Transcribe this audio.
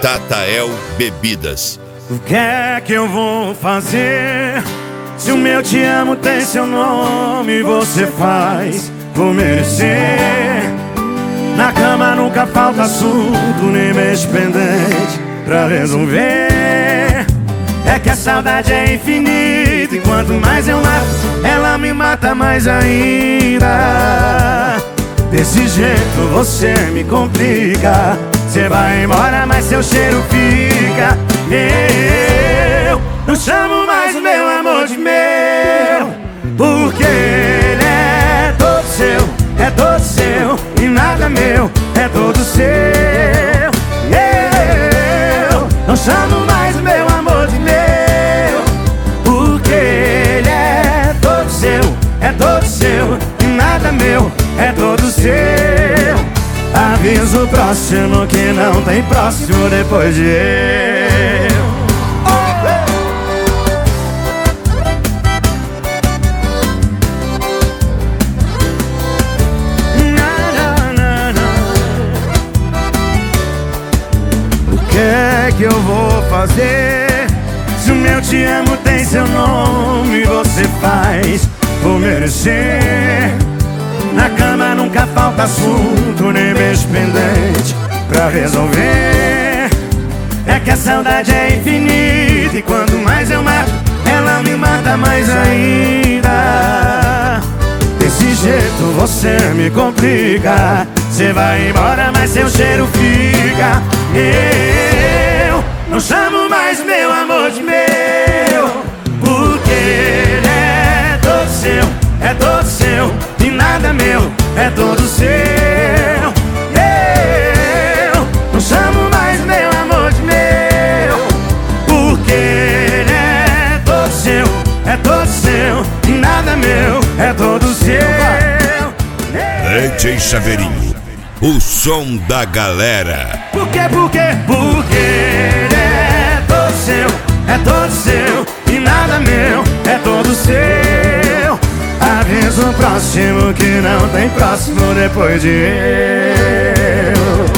Tatael Bebidas. O que é que eu vou fazer? Se o meu te amo tem seu nome, você faz por merecer. Na cama nunca falta assunto, nem mês pendente pra resolver. É que a saudade é infinita e quanto mais eu mato, ela me mata mais ainda. Desse jeito você me complica. Você vai embora, mas seu cheiro fica. Eu não chamo mais o meu amor de meu, porque ele é todo seu, é todo seu, e nada meu, é todo seu. Eu não chamo mais o meu amor de meu, porque ele é todo seu, é todo seu, e nada meu, é todo seu. Aviso o próximo que não tem próximo depois de eu. O que é que eu vou fazer? Se o meu te amo tem seu nome, você faz por merecer. Na cama nunca falta assunto, nem mês pendente pra resolver. É que a saudade é infinita e quanto mais eu mato, ela me mata mais ainda. Desse jeito você me complica. Você vai embora, mas seu cheiro fica. Eu não chamo mais meu amor de meu, porque ele é todo seu, é todo seu, e nada meu, é todo seu. Eu não chamo mais meu amor de meu, porque ele é todo seu, é todo seu, e nada meu, é todo seu. DJ Chaveirinho, o som da galera. Porque ele é todo seu, é todo seu, e nada meu, é todo seu. Avisa o próximo que não tem próximo depois de eu.